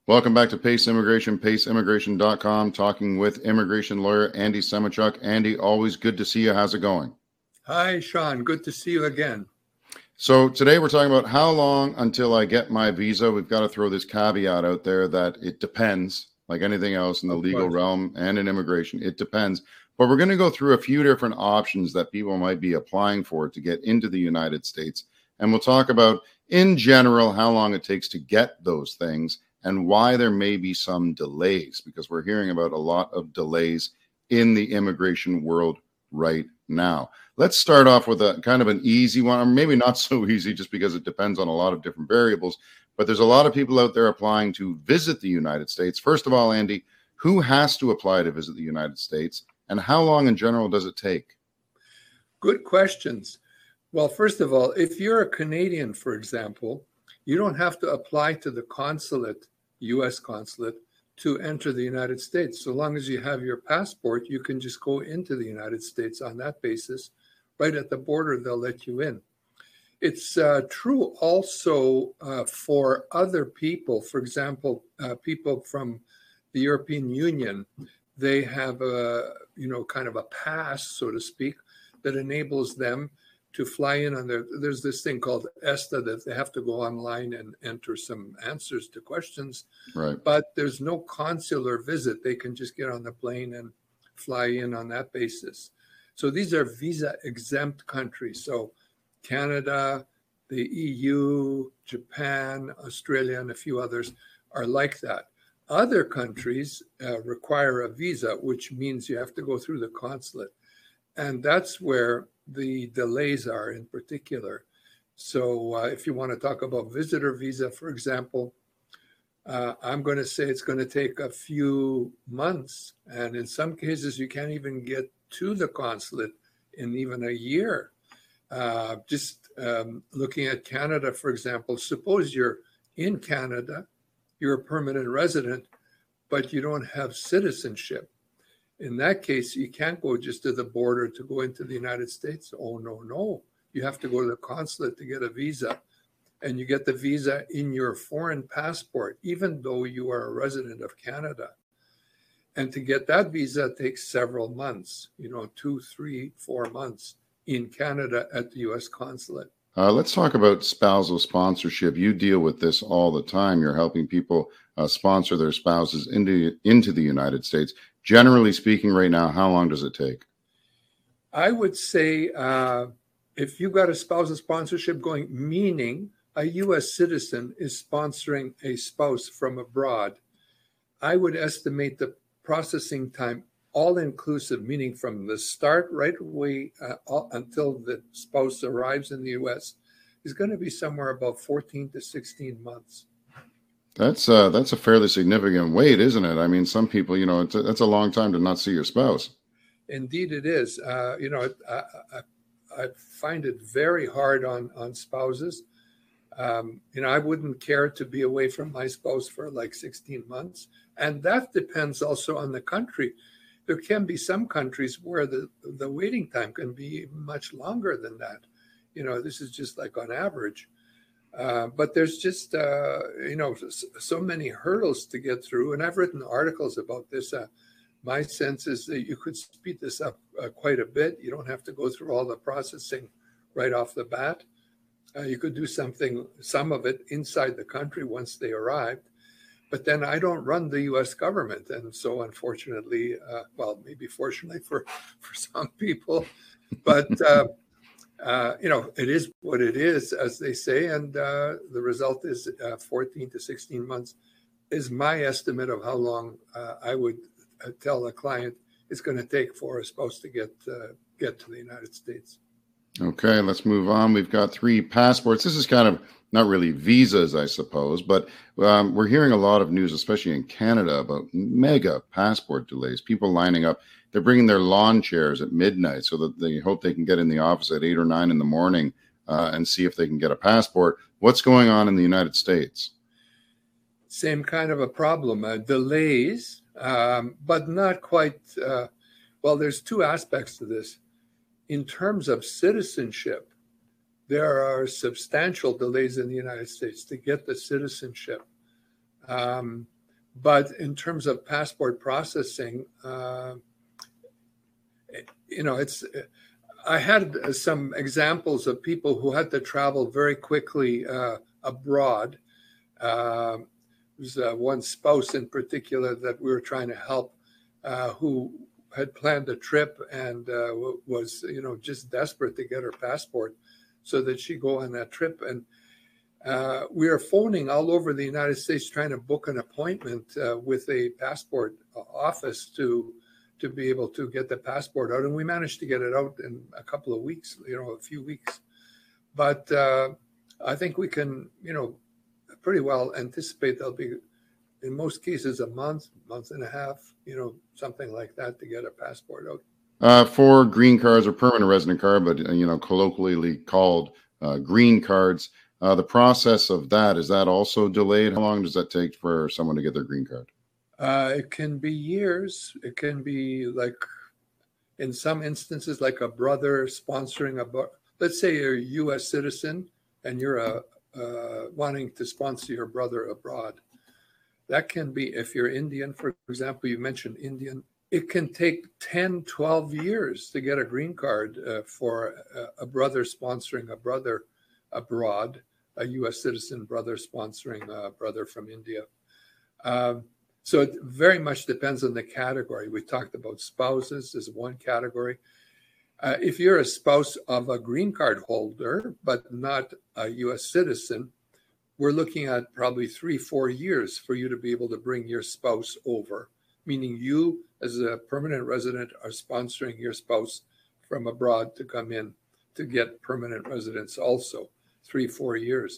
Welcome back to Pace Immigration, paceimmigration.com, talking with immigration lawyer Andy Semichuk. Andy, always good to see you. How's it going? Hi, Sean. Good to see you again. So today we're talking about how long until I get my visa. We've got to throw this caveat out there that it depends, like anything else in the legal realm and in immigration. It depends. But we're going to go through a few different options that people might be applying for to get into the United States. And we'll talk about, in general, how long it takes to get those things and why there may be some delays, because we're hearing about a lot of delays in the immigration world right now. Let's start off with a kind of an easy one, or maybe not so easy just because it depends on a lot of different variables. But there's a lot of people out there applying to visit the United States. First of all, Andy, who has to apply to visit the United States, and how long in general does it take? Good questions. Well, first of all, if you're a Canadian, for example, you don't have to apply to the consulate, U.S. consulate, to enter the United States. So long as you have your passport, you can just go into the United States on that basis. Right at the border, they'll let you in. It's true also for other people. For example, people from the European Union, they have kind of a pass, so to speak, that enables them to fly in on there's this thing called ESTA that they have to go online and enter some answers to questions. Right. But there's no consular visit. They can just get on the plane and fly in on that basis. So these are visa exempt countries. So Canada, the EU, Japan, Australia, and a few others are like that. Other countries require a visa, which means you have to go through the consulate. And that's where the delays are in particular. So if you want to talk about visitor visa, for example, I'm going to say it's going to take a few months. And in some cases, you can't even get to the consulate in even a year. Looking at Canada, for example, suppose you're in Canada, you're a permanent resident, but you don't have citizenship. In that case, you can't go just to the border to go into the United States. Oh, no. You have to go to the consulate to get a visa. And you get the visa in your foreign passport, even though you are a resident of Canada. And to get that visa takes several months, 2, 3, 4 months in Canada at the U.S. consulate. Let's talk about spousal sponsorship. You deal with this all the time. You're helping people sponsor their spouses into the United States. Generally speaking, right now, how long does it take? I would say if you got a spousal sponsorship going, meaning a U.S. citizen is sponsoring a spouse from abroad, I would estimate the processing time all-inclusive, meaning from the start right away until the spouse arrives in the U.S., is going to be somewhere about 14 to 16 months. That's a fairly significant wait, isn't it? I mean, some people, that's a long time to not see your spouse. Indeed, it is. I find it very hard on spouses. I wouldn't care to be away from my spouse for like 16 months. And that depends also on the country. There can be some countries where the waiting time can be much longer than that. This is just like on average. But there's just, so many hurdles to get through. And I've written articles about this. My sense is that you could speed this up quite a bit. You don't have to go through all the processing right off the bat. You could do some of it inside the country once they arrived. But then I don't run the U.S. government. And so unfortunately, maybe fortunately for some people, but, it is what it is, as they say. And the result is 14 to 16 months is my estimate of how long I would tell a client it's going to take for a spouse to get to the United States. Okay, let's move on. We've got 3 passports. This is kind of not really visas, I suppose, but we're hearing a lot of news, especially in Canada, about mega passport delays. People lining up. They're bringing their lawn chairs at midnight so that they hope they can get in the office at 8 or 9 in the morning and see if they can get a passport. What's going on in the United States? Same kind of a problem. Delays, but not quite. There's 2 aspects to this. In terms of citizenship, there are substantial delays in the United States to get the citizenship. But in terms of passport processing, it's. I had some examples of people who had to travel very quickly abroad. There was one spouse in particular that we were trying to help, who had planned a trip and was, just desperate to get her passport so that she go on that trip. And we are phoning all over the United States trying to book an appointment with a passport office to be able to get the passport out. And we managed to get it out in a couple of weeks, a few weeks. But I think we can, pretty well anticipate there'll be, in most cases, a month and a half, something like that to get a passport out. For green cards or permanent resident card, but, colloquially called green cards, the process of that, is that also delayed? How long does that take for someone to get their green card? It can be years. It can be like, in some instances, like a brother sponsoring let's say you're a U.S. citizen and you're wanting to sponsor your brother abroad. That can be, if you're Indian, for example, you mentioned Indian, it can take 10, 12 years to get a green card for a brother sponsoring a brother abroad, a U.S. citizen brother sponsoring a brother from India. So it very much depends on the category. We talked about spouses as one category. If you're a spouse of a green card holder, but not a U.S. citizen, we're looking at probably 3-4 years for you to be able to bring your spouse over, meaning you as a permanent resident are sponsoring your spouse from abroad to come in to get permanent residence also, 3-4 years.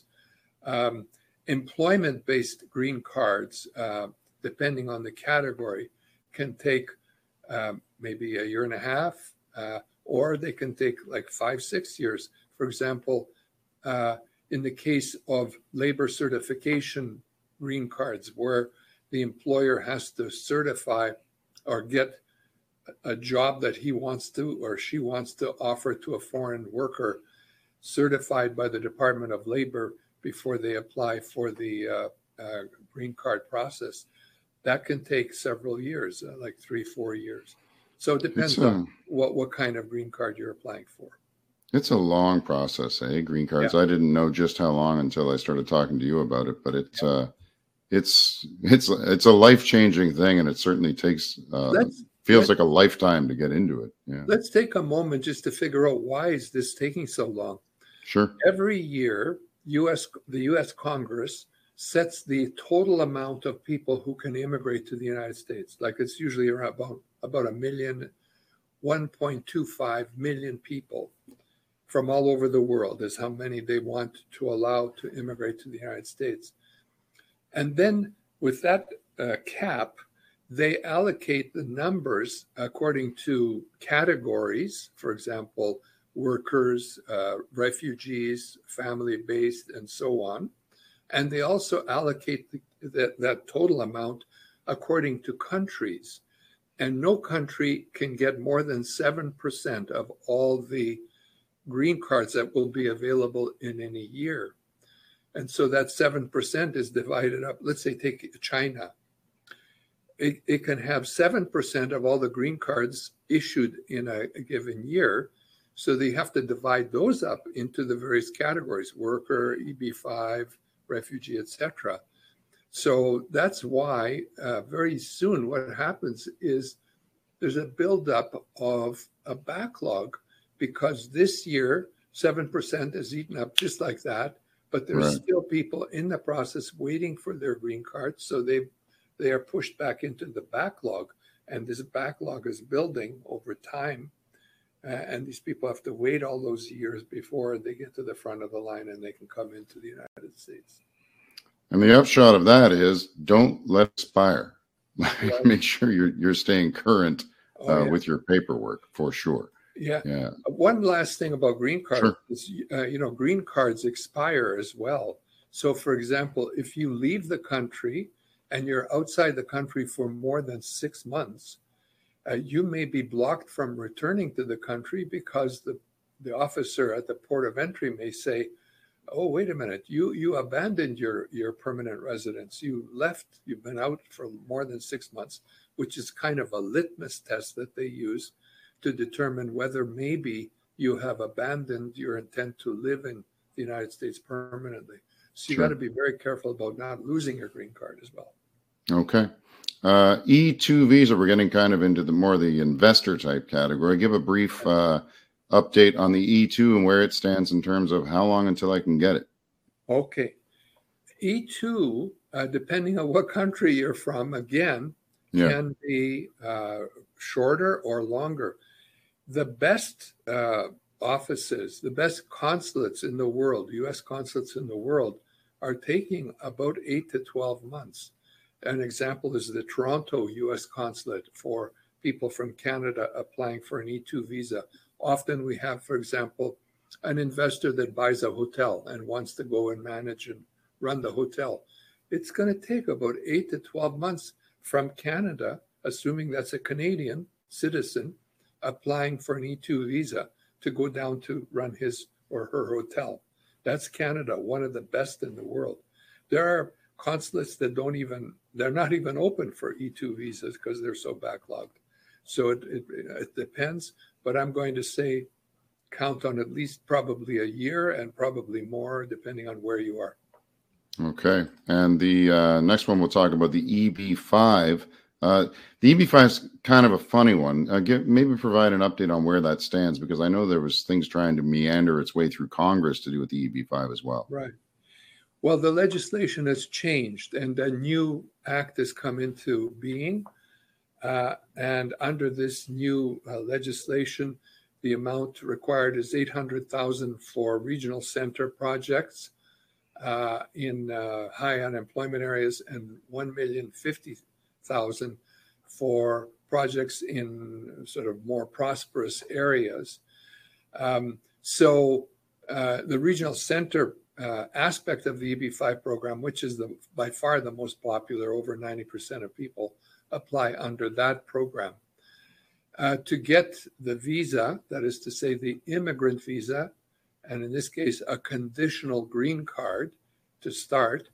Employment-based green cards, depending on the category, can take maybe a year and a half, or they can take like 5-6 years. For example, in the case of labor certification green cards, where the employer has to certify or get a job that he wants to or she wants to offer to a foreign worker certified by the Department of Labor before they apply for the green card process. That can take several years, like 3-4 years. So it depends on what kind of green card you're applying for. It's a long process, green cards. Yeah. I didn't know just how long until I started talking to you about it, but it's a life-changing thing, and it certainly takes feels like a lifetime to get into it. Yeah. Let's take a moment just to figure out, why is this taking so long? Sure. Every year, the U.S. Congress sets the total amount of people who can immigrate to the United States. Like, it's usually around about 1.25 million people from all over the world is how many they want to allow to immigrate to the United States. And then with that cap, they allocate the numbers according to categories, for example, workers, refugees, family-based, and so on. And they also allocate that total amount according to countries. And no country can get more than 7% of all the green cards that will be available in any year. And so that 7% is divided up. Let's say take China. It can have 7% of all the green cards issued in a given year. So they have to divide those up into the various categories: worker, EB5, refugee, etc. So that's why very soon what happens is there's a buildup of a backlog, because this year 7% is eaten up just like that, but there's still people in the process waiting for their green cards. So they are pushed back into the backlog, and this backlog is building over time. And these people have to wait all those years before they get to the front of the line and they can come into the United States. And the upshot of that is, don't let it expire. Make sure you're staying current with your paperwork, for sure. Yeah. One last thing about green cards is, green cards expire as well. So, for example, if you leave the country and you're outside the country for more than 6 months, you may be blocked from returning to the country because the officer at the port of entry may say, oh, wait a minute, you abandoned your permanent residence. You left, you've been out for more than 6 months, which is kind of a litmus test that they use to determine whether maybe you have abandoned your intent to live in the United States permanently. So you got to be very careful about not losing your green card as well. Okay. E2 visa, we're getting kind of into the investor type category. Give a brief update on the E2 and where it stands in terms of how long until I can get it. Okay. E2, depending on what country you're from, again, can be shorter or longer. The best offices, the best consulates in the world, U.S. consulates in the world, are taking about 8 to 12 months. An example is the Toronto U.S. consulate for people from Canada applying for an E2 visa. Often we have, for example, an investor that buys a hotel and wants to go and manage and run the hotel. It's going to take about 8 to 12 months from Canada, assuming that's a Canadian citizen applying for an E2 visa, to go down to run his or her hotel. That's Canada, one of the best in the world. There are consulates that they're not even open for E2 visas because they're so backlogged. So it depends, but I'm going to say count on at least probably a year and probably more depending on where you are. Okay. And the next one we'll talk about the EB5. The EB5 is kind of a funny one. Maybe provide an update on where that stands, because I know there was things trying to meander its way through Congress to do with the EB5 as well. Right. Well, the legislation has changed and a new act has come into being. And under this new legislation, the amount required is $800,000 for regional center projects in high unemployment areas and $1,050,000 for projects in sort of more prosperous areas. So the regional center aspect of the EB5 program, which is by far the most popular, over 90% of people apply under that program. To get the visa, that is to say the immigrant visa, and in this case, a conditional green card to start,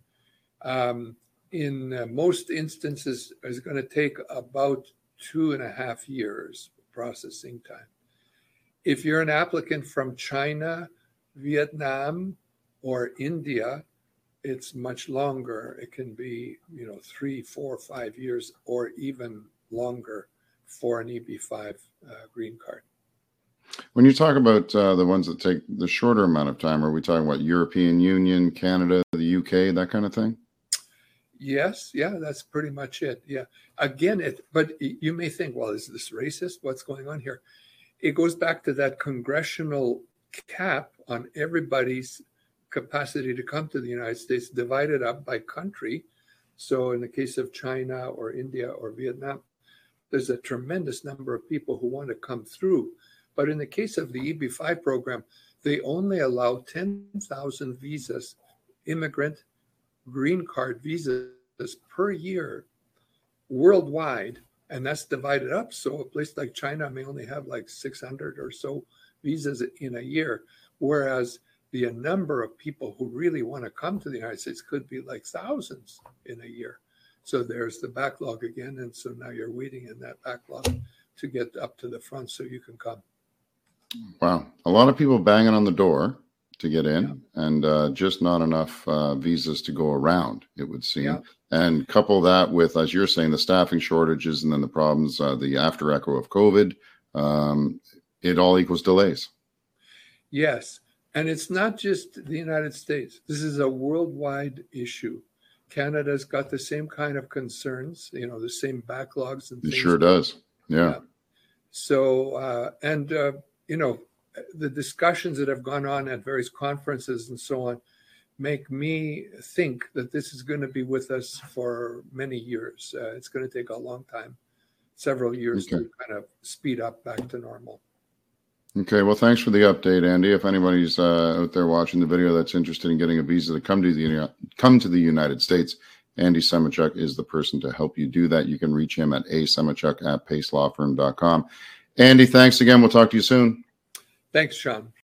in most instances is going to take about 2.5 years processing time. If you're an applicant from China, Vietnam, or India, it's much longer. It can be, 3, 4, 5 years, or even longer for an EB5 green card. When you talk about the ones that take the shorter amount of time, are we talking about European Union, Canada, the UK, that kind of thing? Yes, yeah, that's pretty much it. Yeah, again, but you may think, well, is this racist? What's going on here? It goes back to that congressional cap on everybody's capacity to come to the United States, divided up by country. So in the case of China or India or Vietnam, there's a tremendous number of people who want to come through. But in the case of the EB5 program, they only allow 10,000 visas, immigrant green card visas per year worldwide. And that's divided up. So a place like China may only have like 600 or so visas in a year, whereas the number of people who really want to come to the United States could be like thousands in a year. So there's the backlog again. And so now you're waiting in that backlog to get up to the front so you can come. Wow. A lot of people banging on the door to get in, and just not enough visas to go around, it would seem. Yeah. And couple that with, as you're saying, the staffing shortages and then the problems, the after echo of COVID, it all equals delays. Yes. And it's not just the United States. This is a worldwide issue. Canada's got the same kind of concerns, the same backlogs and things. It sure does. Yeah. So, the discussions that have gone on at various conferences and so on make me think that this is going to be with us for many years. It's going to take a long time, several years to kind of speed up back to normal. Okay, well, thanks for the update, Andy. If anybody's out there watching the video that's interested in getting a visa to come to the United States, Andy Semichuk is the person to help you do that. You can reach him at asemichuk@pacelawfirm.com. Andy, thanks again. We'll talk to you soon. Thanks, Sean.